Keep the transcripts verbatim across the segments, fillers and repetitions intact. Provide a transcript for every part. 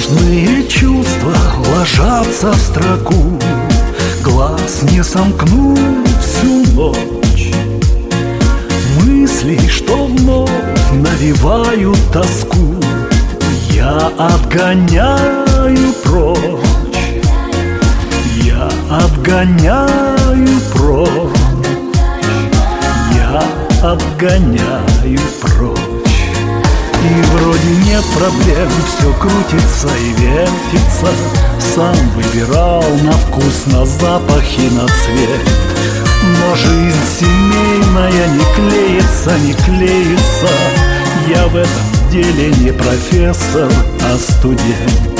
Нежные чувства ложатся в строку, глаз не сомкнуть всю ночь. Мысли, что вновь навевают тоску, я отгоняю прочь. Я отгоняю прочь. Я отгоняю прочь. И вроде нет проблем, все крутится и вертится. Сам выбирал на вкус, на запах и на цвет. Но жизнь семейная не клеится, не клеится. Я в этом деле не профессор, а студент.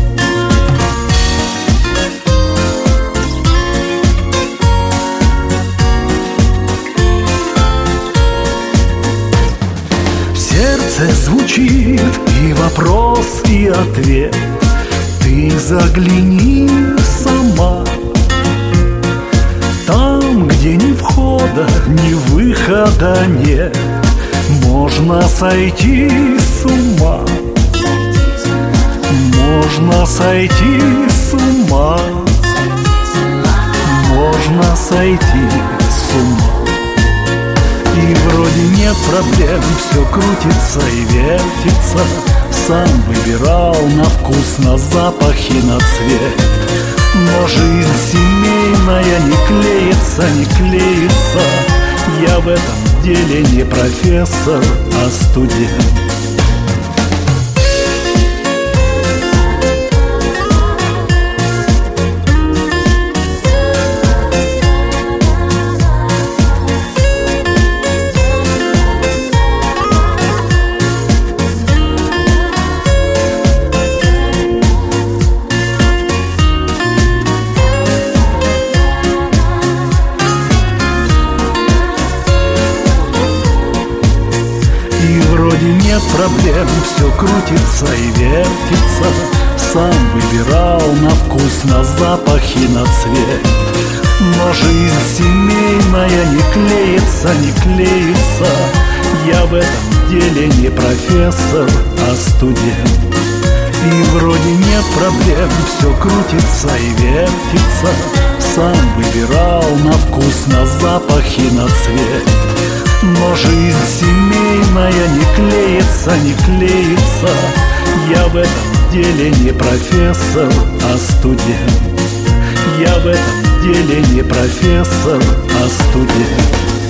В сердце звучит и вопрос, и ответ. Ты загляни сама. Там, где ни входа, ни выхода нет, можно сойти с ума. Можно сойти с ума. Можно сойти с ума. И вроде нет проблем, все крутится и вертится. Сам выбирал на вкус, на запах и на цвет. Но жизнь семейная не клеится, не клеится. Я в этом деле не профессор, а студент. И вроде нет проблем, все крутится и вертится. Сам выбирал на вкус, на запах и на цвет. Но жизнь семейная не клеится, не клеится. Я в этом деле не профессор, а студент. И вроде нет проблем, все крутится и вертится. Сам выбирал на вкус, на запах и на цвет. Но жизнь семейная не клеится, не клеится. Я в этом деле не профессор, а студент. Я в этом деле не профессор, а студент.